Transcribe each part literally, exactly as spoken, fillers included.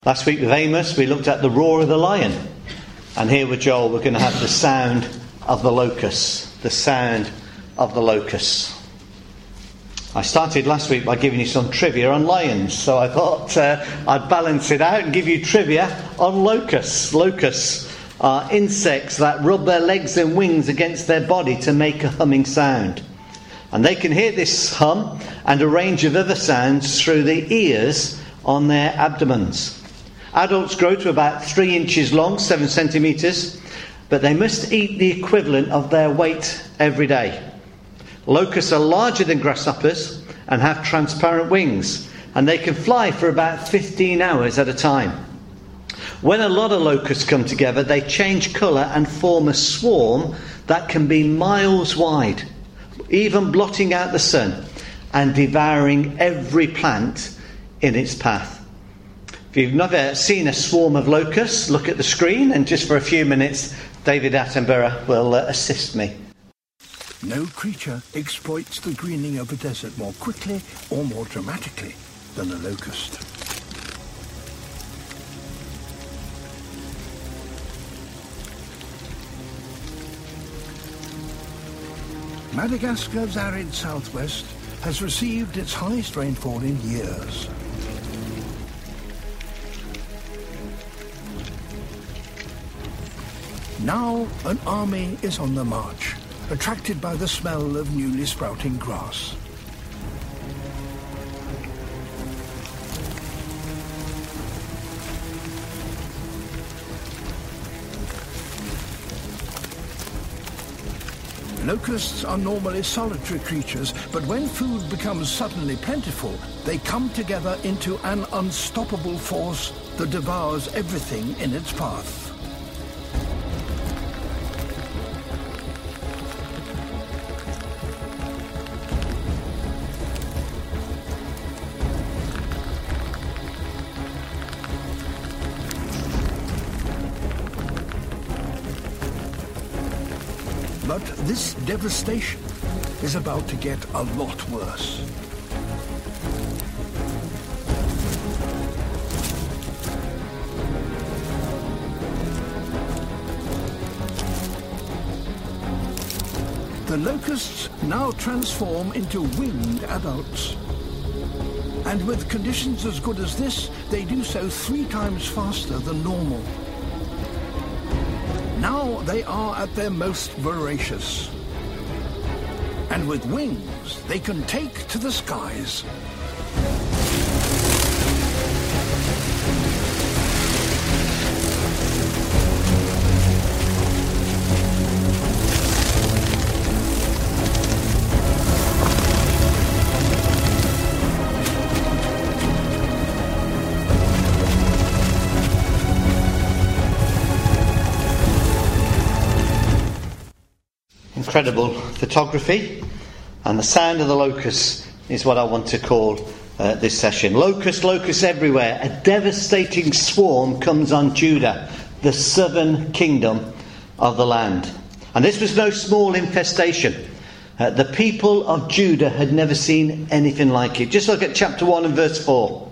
Last week with Amos, we looked at the roar of the lion. And here with Joel, we're going to have the sound of the locust. The sound of the locust. I started last week by giving you some trivia on lions. So I thought uh, I'd balance it out and give you trivia on locusts. Locusts are insects that rub their legs and wings against their body to make a humming sound. And they can hear this hum and a range of other sounds through the ears on their abdomens. Adults grow to about three inches long, seven centimetres, but they must eat the equivalent of their weight every day. Locusts are larger than grasshoppers and have transparent wings, and they can fly for about fifteen hours at a time. When a lot of locusts come together, they change colour and form a swarm that can be miles wide, even blotting out the sun and devouring every plant in its path. If you've never seen a swarm of locusts, look at the screen, and just for a few minutes, David Attenborough will uh, assist me. No creature exploits the greening of a desert more quickly or more dramatically than a locust. Madagascar's arid southwest has received its highest rainfall in years. Now an army is on the march, attracted by the smell of newly sprouting grass. Locusts are normally solitary creatures, but when food becomes suddenly plentiful, they come together into an unstoppable force that devours everything in its path. But this devastation is about to get a lot worse. The locusts now transform into winged adults. And with conditions as good as this, they do so three times faster than normal. Now they are at their most voracious. And with wings, they can take to the skies. Incredible photography, and the sound of the locust is what I want to call uh, this session. Locust, locusts everywhere. A devastating swarm comes on Judah, the southern kingdom of the land. And this was no small infestation. Uh, the people of Judah had never seen anything like it. Just look at chapter one and verse four.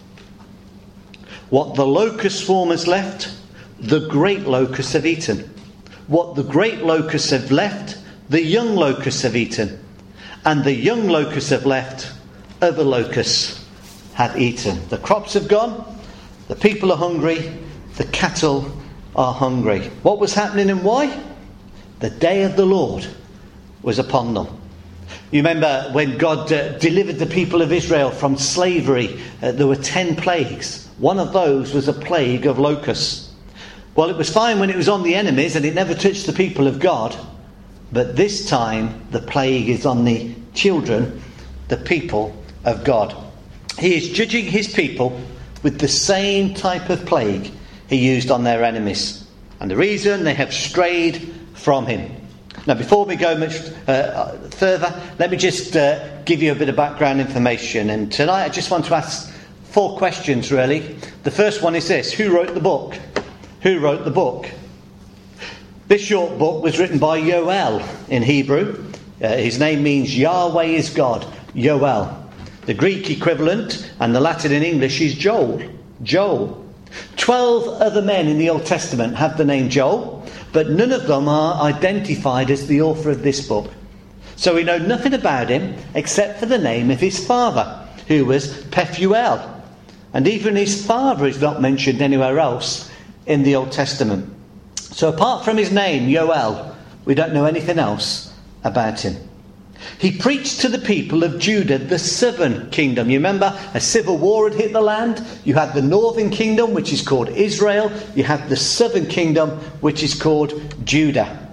What the locust swarm has left, the great locusts have eaten. What the great locusts have left, the young locusts have eaten. And the young locusts have left, other locusts have eaten. The crops have gone, the people are hungry, the cattle are hungry. What was happening and why? The day of the Lord was upon them. You remember when God uh, delivered the people of Israel from slavery, uh, there were ten plagues. One of those was a plague of locusts. Well, it was fine when it was on the enemies and it never touched the people of God. But this time, the plague is on the children, the people of God. He is judging his people with the same type of plague he used on their enemies. And the reason, they have strayed from him. Now, before we go much uh, further, let me just uh, give you a bit of background information. And tonight I just want to ask four questions, really. The first one is this: who wrote the book? Who wrote the book? This short book was written by Yoel in Hebrew. Uh, his name means Yahweh is God. Yoel. The Greek equivalent and the Latin in English is Joel. Joel. Twelve other men in the Old Testament have the name Joel, but none of them are identified as the author of this book. So we know nothing about him except for the name of his father, who was Pethuel. And even his father is not mentioned anywhere else in the Old Testament. So apart from his name, Yoel, we don't know anything else about him. He preached to the people of Judah, the southern kingdom. You remember, a civil war had hit the land. You had the northern kingdom, which is called Israel. You had the southern kingdom, which is called Judah.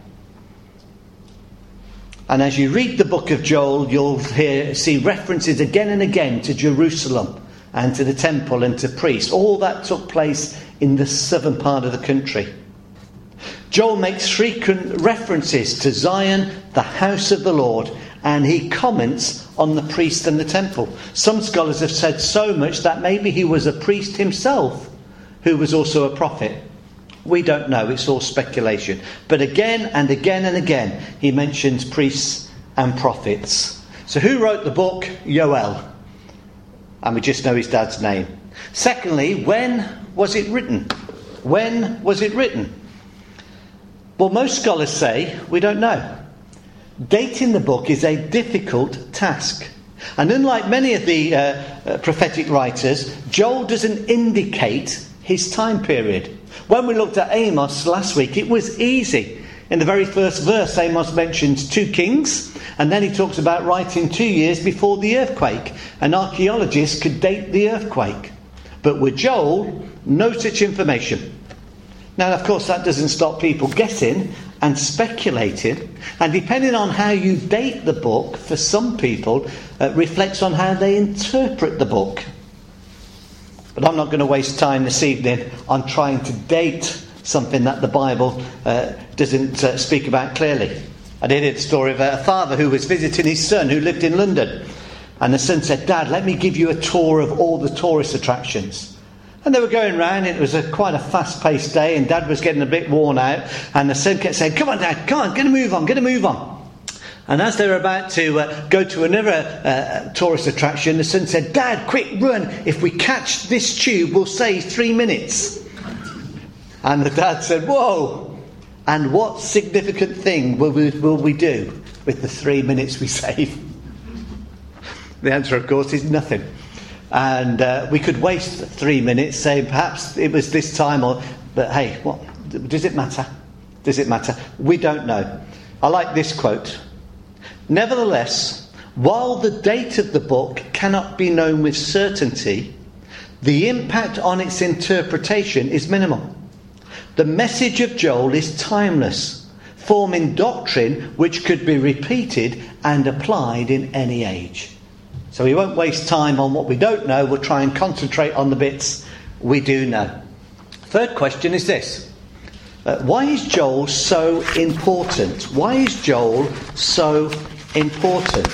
And as you read the book of Joel, you'll hear, see references again and again to Jerusalem and to the temple and to priests. All that took place in the southern part of the country. Joel makes frequent references to Zion, the house of the Lord, and he comments on the priest and the temple. Some scholars have said so much that maybe he was a priest himself who was also a prophet. We don't know, it's all speculation. But again and again and again he mentions priests and prophets. So who wrote the book? Yoel. And we just know his dad's name. Secondly, when was it written? When was it written? Well, most scholars say we don't know. Dating the book is a difficult task. And unlike many of the uh, uh, prophetic writers, Joel doesn't indicate his time period. When we looked at Amos last week, it was easy. In the very first verse, Amos mentions two kings, and then he talks about writing two years before the earthquake. And archaeologists could date the earthquake. But with Joel, no such information. Now, of course, that doesn't stop people guessing and speculating. And depending on how you date the book, for some people, uh, reflects on how they interpret the book. But I'm not going to waste time this evening on trying to date something that the Bible uh, doesn't uh, speak about clearly. I did hear the story of a father who was visiting his son who lived in London. And the son said, "Dad, let me give you a tour of all the tourist attractions." And they were going round. It was a quite a fast-paced day, and Dad was getting a bit worn out. And the son kept saying, "Come on, Dad, come on, get a move on, get a move on." And as they were about to uh, go to another uh, tourist attraction, the son said, "Dad, quick, run. If we catch this tube, we'll save three minutes. And the dad said, "Whoa, and what significant thing will we, will we do with the three minutes we save?" The answer, of course, is nothing. And uh, we could waste three minutes, saying perhaps it was this time, or but hey, what does it matter? Does it matter? We don't know. I like this quote. "Nevertheless, while the date of the book cannot be known with certainty, the impact on its interpretation is minimal. The message of Joel is timeless, forming doctrine which could be repeated and applied in any age." So we won't waste time on what we don't know. We'll try and concentrate on the bits we do know. Third question is this. Uh, why is Joel so important? Why is Joel so important?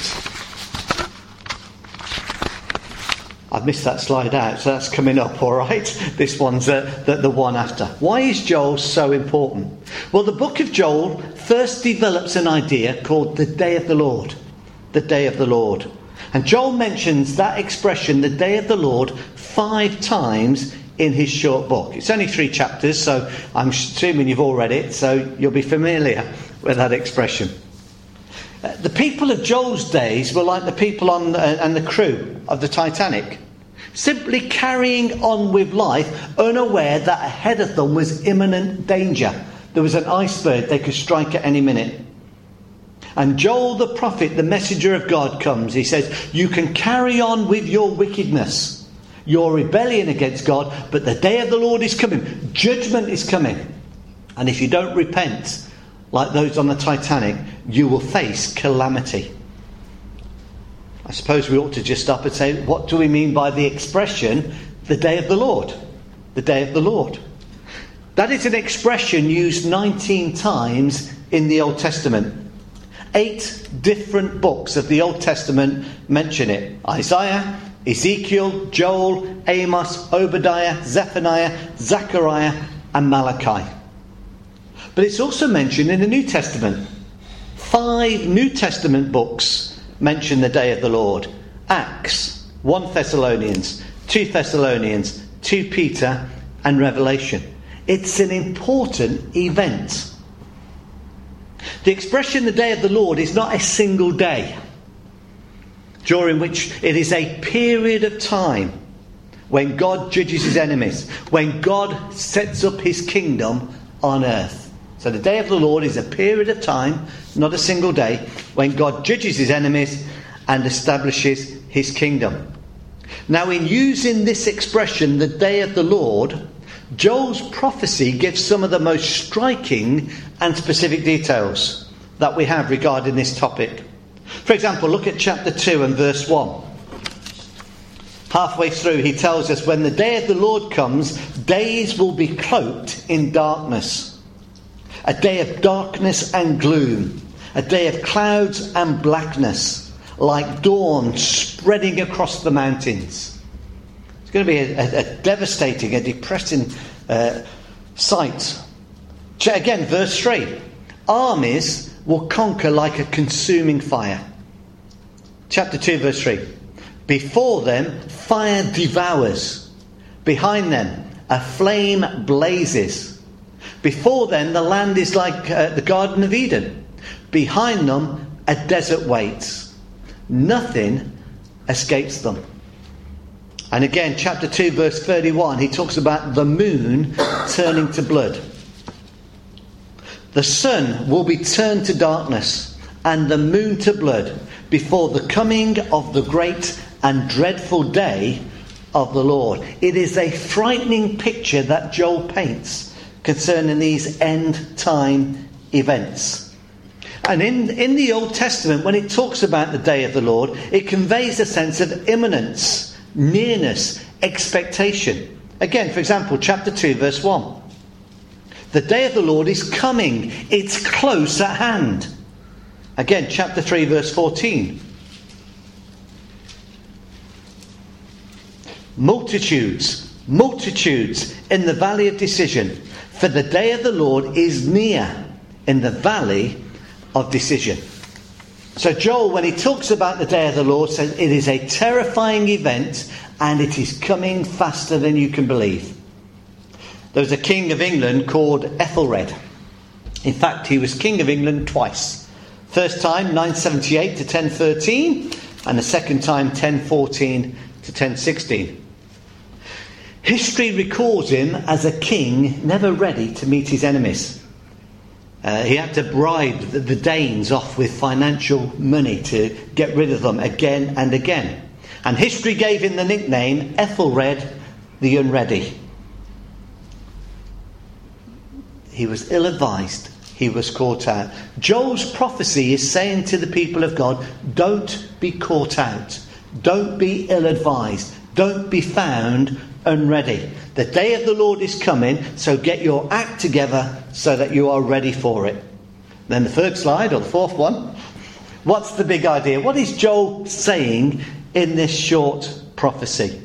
I've missed that slide out, so that's coming up, all right? This one's uh, the, the one after. Why is Joel so important? Well, the book of Joel first develops an idea called the Day of the Lord. The Day of the Lord. And Joel mentions that expression, the Day of the Lord, five times in his short book. It's only three chapters, so I'm assuming you've all read it, so you'll be familiar with that expression. Uh, the people of Joel's days were like the people on uh, and the crew of the Titanic, simply carrying on with life, unaware that ahead of them was imminent danger. There was an iceberg they could strike at any minute. And Joel the prophet, the messenger of God, comes. He says, you can carry on with your wickedness, your rebellion against God, but the day of the Lord is coming. Judgment is coming. And if you don't repent, like those on the Titanic, you will face calamity. I suppose we ought to just stop and say, what do we mean by the expression, the day of the Lord? The day of the Lord. That is an expression used nineteen times in the Old Testament. Eight different books of the Old Testament mention it. Isaiah, Ezekiel, Joel, Amos, Obadiah, Zephaniah, Zechariah, and Malachi. But it's also mentioned in the New Testament. Five New Testament books mention the day of the Lord. Acts, First Thessalonians, Second Thessalonians, Second Peter, and Revelation. It's an important event. The expression the day of the Lord is not a single day, during which it is a period of time when God judges his enemies, when God sets up his kingdom on earth. So the day of the Lord is a period of time, not a single day, when God judges his enemies and establishes his kingdom. Now, in using this expression, the day of the Lord, Joel's prophecy gives some of the most striking and specific details that we have regarding this topic. For example, look at chapter two and verse one. Halfway through, he tells us, when the day of the Lord comes, days will be cloaked in darkness. A day of darkness and gloom. A day of clouds and blackness, like dawn spreading across the mountains. It's going to be a, a, a devastating, a depressing uh, sight. Again, verse three. Armies will conquer like a consuming fire. Chapter two, verse three. Before them, fire devours. Behind them, a flame blazes. Before them, the land is like uh, the Garden of Eden. Behind them, a desert waits. Nothing escapes them. And again, chapter two, verse thirty-one, he talks about the moon turning to blood. The sun will be turned to darkness and the moon to blood before the coming of the great and dreadful day of the Lord. It is a frightening picture that Joel paints concerning these end time events. And in, in the Old Testament, when it talks about the day of the Lord, it conveys a sense of imminence, nearness, expectation. Again, for example, chapter two, verse one. The day of the Lord is coming. It's close at hand. Again, chapter three, verse fourteen. Multitudes, multitudes in the valley of decision. For the day of the Lord is near in the valley of decision. So Joel, when he talks about the day of the Lord, says it is a terrifying event and it is coming faster than you can believe. There was a king of England called Ethelred. In fact, he was king of England twice. First time, nine seventy-eight to ten thirteen, and the second time, ten fourteen to ten sixteen. History records him as a king never ready to meet his enemies. Uh, he had to bribe the, the Danes off with financial money to get rid of them again and again. And history gave him the nickname Ethelred the Unready. He was ill-advised. He was caught out. Joel's prophecy is saying to the people of God, don't be caught out. Don't be ill-advised. Don't be found unready. The day of the Lord is coming, so get your act together so that you are ready for it. Then the third slide, or the fourth one. What's the big idea? What is Joel saying in this short prophecy?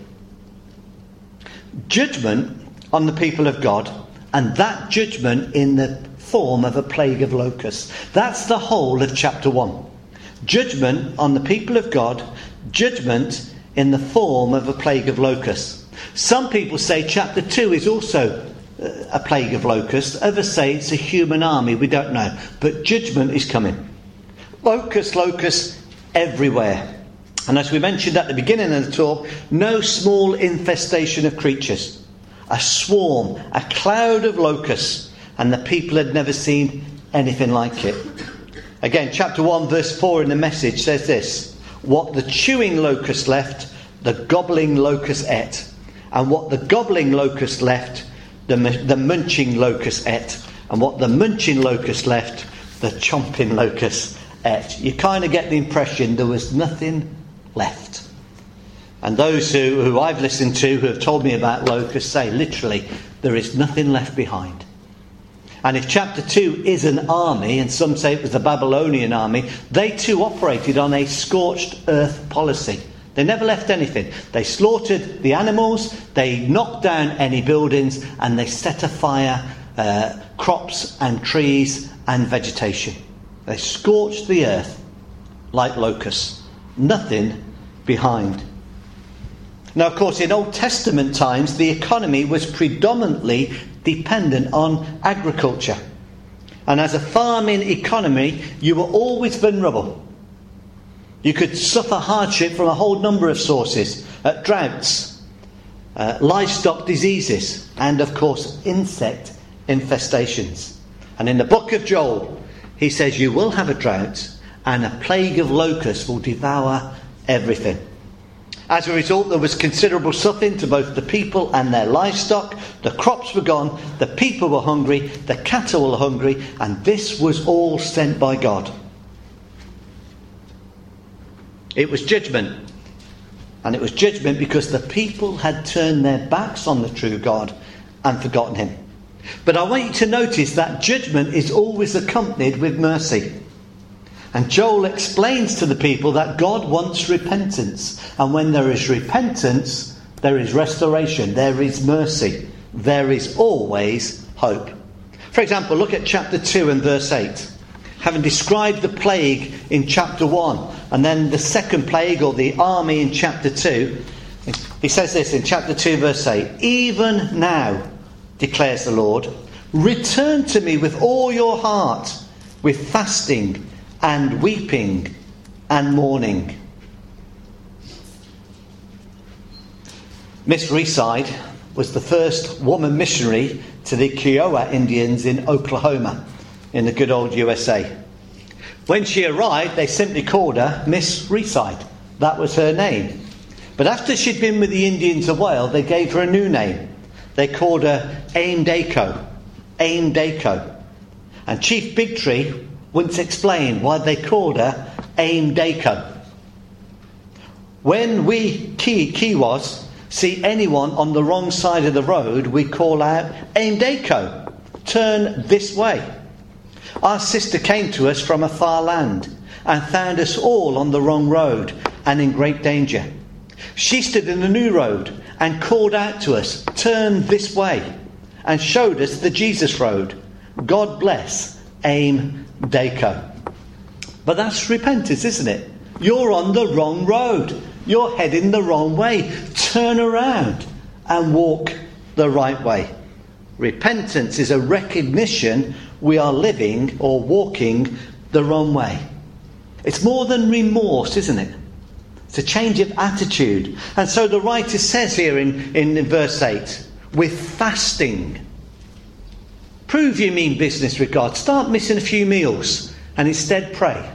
Judgment on the people of God, and that judgment in the form of a plague of locusts. That's the whole of chapter one. Judgment on the people of God, judgment in the form of a plague of locusts. Some people say chapter two is also a plague of locusts. Others say it's a human army. We don't know. But judgment is coming. Locusts, locusts everywhere. And as we mentioned at the beginning of the talk, no small infestation of creatures. A swarm, a cloud of locusts, and the people had never seen anything like it. Again, chapter one, verse four in the Message says this: what the chewing locust left, the gobbling locust ate. And what the gobbling locust left, the, the munching locust ate. And what the munching locust left, the chomping locust ate. You kind of get the impression there was nothing left. And those who, who I've listened to who have told me about locusts say literally there is nothing left behind. And if chapter two is an army, and some say it was the Babylonian army, they too operated on a scorched earth policy. They never left anything. They slaughtered the animals, they knocked down any buildings, and they set afire uh, crops and trees and vegetation. They scorched the earth like locusts. Nothing behind. Now, of course, in Old Testament times, the economy was predominantly dependent on agriculture. And as a farming economy, you were always vulnerable. You could suffer hardship from a whole number of sources. Uh, droughts, uh, livestock diseases, and, of course, insect infestations. And in the book of Joel, he says, you will have a drought, and a plague of locusts will devour everything. As a result, there was considerable suffering to both the people and their livestock. The crops were gone, the people were hungry, the cattle were hungry, and this was all sent by God. It was judgment. And it was judgment because the people had turned their backs on the true God and forgotten him. But I want you to notice that judgment is always accompanied with mercy. And Joel explains to the people that God wants repentance. And when there is repentance, there is restoration, there is mercy, there is always hope. For example, look at chapter two and verse eight. Having described the plague in chapter one, and then the second plague or the army in chapter two, he says this in chapter two verse eight. Even now, declares the Lord, return to me with all your heart, with fasting and weeping and mourning. Miss Reside was the first woman missionary to the Kiowa Indians in Oklahoma, in the good old U S A. When she arrived, they simply called her Miss Reside. That was her name. But after she'd been with the Indians a while, they gave her a new name. They called her Aim Daco. Aim Daco. And Chief Bigtree once explained why they called her Aim Daco. When we Ki- Kiwas see anyone on the wrong side of the road, we call out, Aim Daco, turn this way. Our sister came to us from a far land and found us all on the wrong road and in great danger. She stood in the new road and called out to us, turn this way, and showed us the Jesus road. God bless Aim Daco. But that's repentance, isn't it? You're on the wrong road. You're heading the wrong way. Turn around and walk the right way. Repentance is a recognition we are living or walking the wrong way. It's more than remorse, isn't it? It's a change of attitude. And so the writer says here in, in verse eight, with fasting. Prove you mean business with God. Start missing a few meals and instead pray.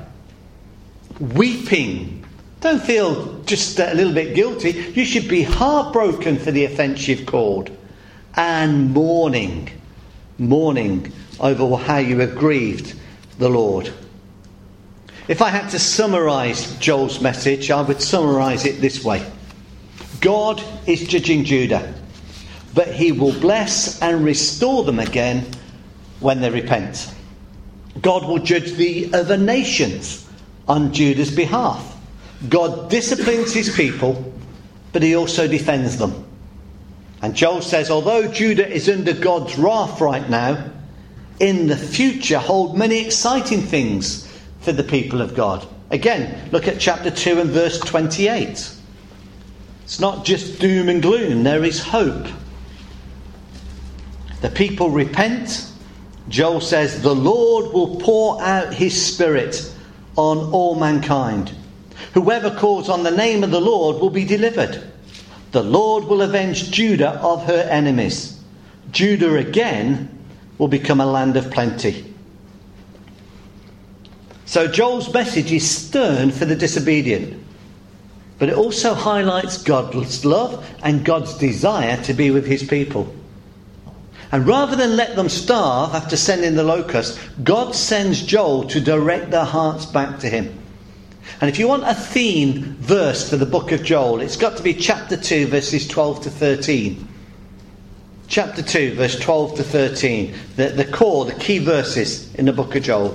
Weeping. Don't feel just a little bit guilty. You should be heartbroken for the offence you've caused. And mourning. Mourning over how you have grieved the Lord. If I had to summarise Joel's message, I would summarise it this way. God is judging Judah, but he will bless and restore them again when they repent. God will judge the other nations on Judah's behalf. God disciplines his people, but he also defends them. And Joel says, although Judah is under God's wrath right now, in the future hold many exciting things for the people of God. Again, look at chapter two and verse twenty-eight. It's not just doom and gloom, there is hope. The people repent. Joel says, the Lord will pour out his Spirit on all mankind. Whoever calls on the name of the Lord will be delivered. The Lord will avenge Judah of her enemies. Judah again will become a land of plenty. So Joel's message is stern for the disobedient, but it also highlights God's love and God's desire to be with his people. And rather than let them starve after sending the locusts, God sends Joel to direct their hearts back to him. And if you want a theme verse for the book of Joel, it's got to be chapter two, verses twelve to thirteen. Chapter two, verse twelve to thirteen. The, the core, the key verses in the book of Joel.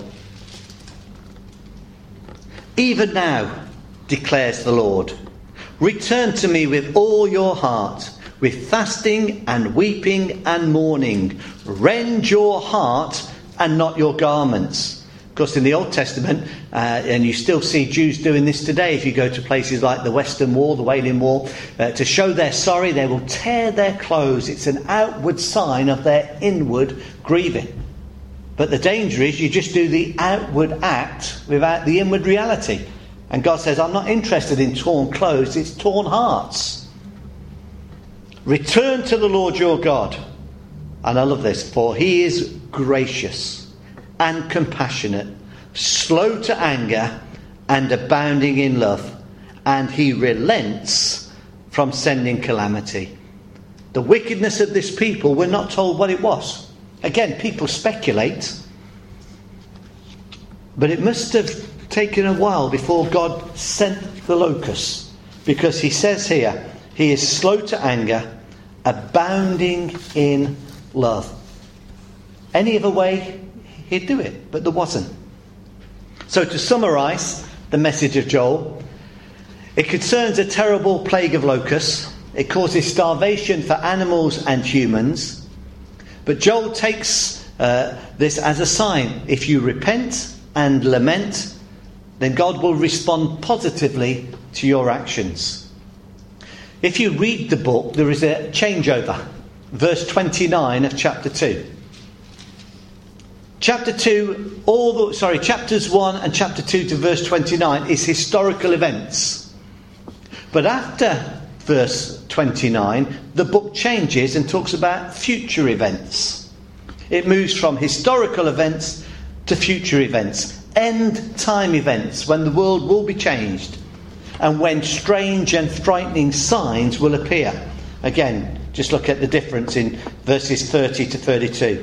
Even now, declares the Lord, return to me with all your heart, with fasting and weeping and mourning. Rend your heart and not your garments. course, in the Old Testament, uh, and you still see Jews doing this today, if you go to places like the Western Wall, the Wailing Wall, uh, to show they're sorry, they will tear their clothes. It's an outward sign of their inward grieving. But the danger is you just do the outward act without the inward reality. And God says, I'm not interested in torn clothes, it's torn hearts. Return to the Lord your God. And I love this, for he is gracious and compassionate, slow to anger, and abounding in love, and he relents from sending calamity. The wickedness of this people, we're not told what it was. Again, people speculate, but it must have taken a while before God sent the locusts, because he says here, he is slow to anger, abounding in love. Any other way, he'd do it, but there wasn't. So to summarise the message of Joel, it concerns a terrible plague of locusts. It causes starvation for animals and humans. But Joel takes uh, this as a sign. If you repent and lament, then God will respond positively to your actions. If you read the book, there is a changeover. Verse twenty-nine of chapter two. Chapter two, all the, sorry, chapters one and chapter two to verse twenty-nine is historical events. But after verse twenty-nine, the book changes and talks about future events. It moves from historical events to future events, end time events, when the world will be changed and when strange and frightening signs will appear. Again, just look at the difference in verses thirty to thirty-two.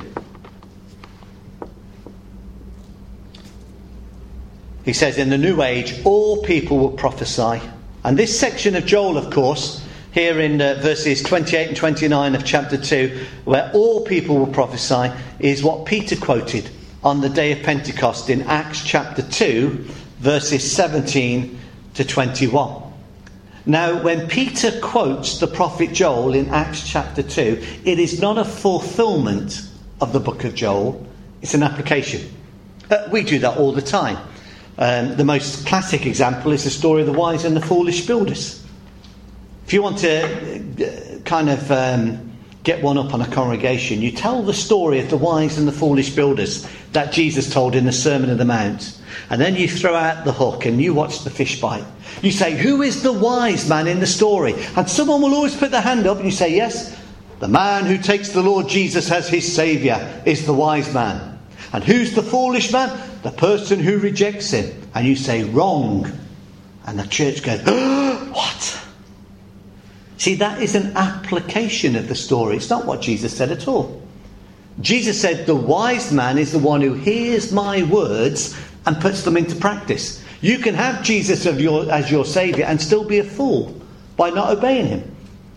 He says, in the new age, all people will prophesy. And this section of Joel, of course, here in uh, verses twenty-eight and twenty-nine of chapter two, where all people will prophesy, is what Peter quoted on the day of Pentecost in Acts chapter two, verses seventeen to twenty-one. Now, when Peter quotes the prophet Joel in Acts chapter two, it is not a fulfilment of the book of Joel, it's an application. Uh, we do that all the time. Um, the most classic example is the story of the wise and the foolish builders. If you want to uh, kind of um, get one up on a congregation, you tell the story of the wise and the foolish builders that Jesus told in the Sermon on the Mount. And then you throw out the hook and you watch the fish bite. You say, who is the wise man in the story? And someone will always put their hand up and you say, yes, the man who takes the Lord Jesus as his saviour is the wise man. And who's the foolish man? The person who rejects him. And you say, wrong. And the church goes, oh, what? See, that is an application of the story. It's not what Jesus said at all. Jesus said the wise man is the one who hears my words and puts them into practice. You can have Jesus of your, as your saviour and still be a fool by not obeying him.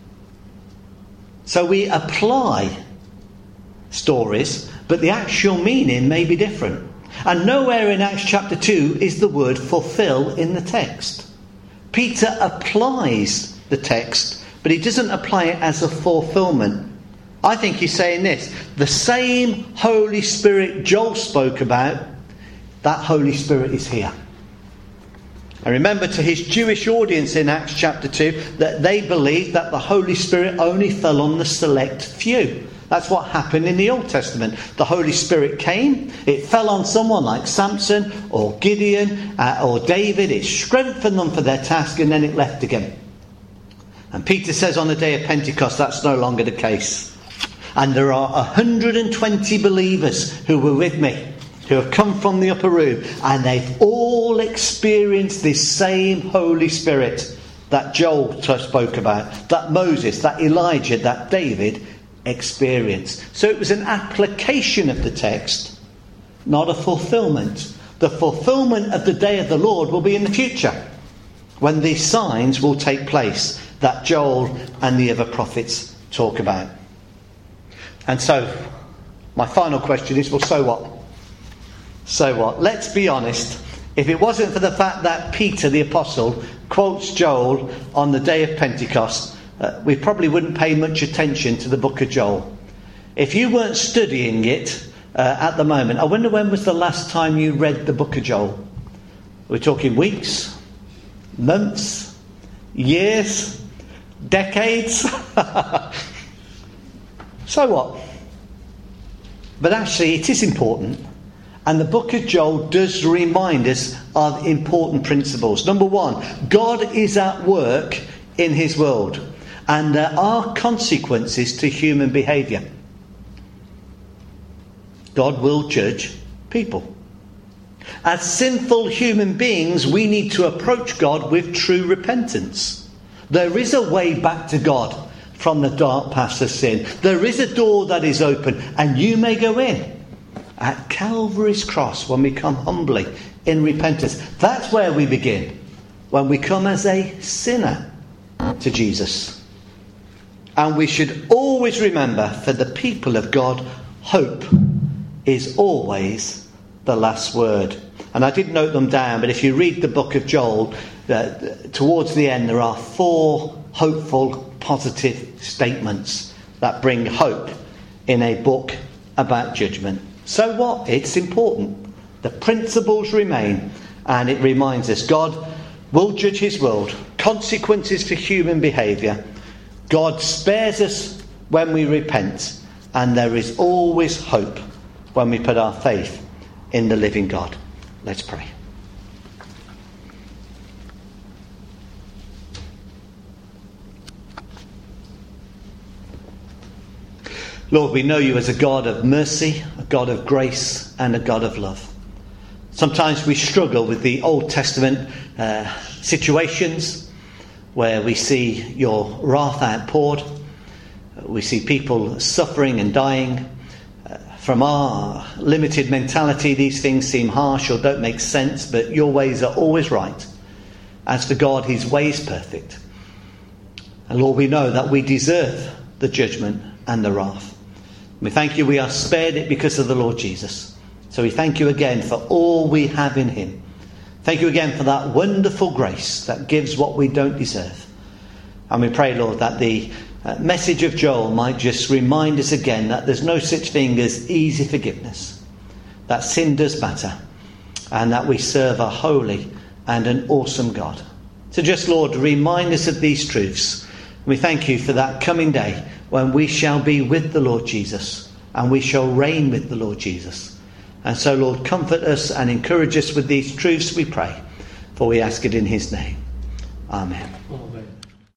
So we apply stories, but the actual meaning may be different. And nowhere in Acts chapter two is the word fulfill in the text. Peter applies the text, but he doesn't apply it as a fulfilment. I think he's saying this: the same Holy Spirit Joel spoke about, that Holy Spirit is here. And remember, to his Jewish audience in Acts chapter two, that they believed that the Holy Spirit only fell on the select few. That's what happened in the Old Testament. The Holy Spirit came, it fell on someone like Samson or Gideon uh, or David, it strengthened them for their task, and then it left again. And Peter says on the day of Pentecost that's no longer the case. And there are one hundred twenty believers who were with me, who have come from the upper room, and they've all experienced this same Holy Spirit that Joel spoke about, that Moses, that Elijah, that David experienced. So it was an application of the text, not a fulfilment. The fulfilment of the day of the Lord will be in the future, when these signs will take place that Joel and the other prophets talk about. And so, my final question is, well, so what? So what? Let's be honest. If it wasn't for the fact that Peter the Apostle quotes Joel on the day of Pentecost, uh, we probably wouldn't pay much attention to the book of Joel. If you weren't studying it uh, at the moment. I wonder when was the last time you read the book of Joel? We're talking weeks, months, years, decades. So what? But actually it is important. And the book of Joel does remind us of important principles. Number one, God is at work in his world. And there are consequences to human behaviour. God will judge people. As sinful human beings, we need to approach God with true repentance. There is a way back to God from the dark paths of sin. There is a door that is open, and you may go in. At Calvary's cross, when we come humbly in repentance, that's where we begin. When we come as a sinner to Jesus. And we should always remember, for the people of God, hope is always the last word. And I did note them down, but if you read the book of Joel, uh, towards the end there are four hopeful, positive statements that bring hope in a book about judgment. So what? It's important. The principles remain, and it reminds us God will judge his world. Consequences for human behaviour. God spares us when we repent, and there is always hope when we put our faith in the living God. Let's pray. Lord, we know you as a God of mercy, a God of grace, and a God of love. Sometimes we struggle with the Old Testament uh, situations where we see your wrath outpoured. We see people suffering and dying. Uh, from our limited mentality, these things seem harsh or don't make sense, but your ways are always right. As for God, his way is perfect. And Lord, we know that we deserve the judgment and the wrath. We thank you we are spared it because of the Lord Jesus. So we thank you again for all we have in him. Thank you again for that wonderful grace that gives what we don't deserve. And we pray, Lord, that the uh, message of Joel might just remind us again that there's no such thing as easy forgiveness. That sin does matter. And that we serve a holy and an awesome God. So just, Lord, remind us of these truths. We thank you for that coming day when we shall be with the Lord Jesus and we shall reign with the Lord Jesus. And so, Lord, comfort us and encourage us with these truths, we pray. For we ask it in his name. Amen. Amen.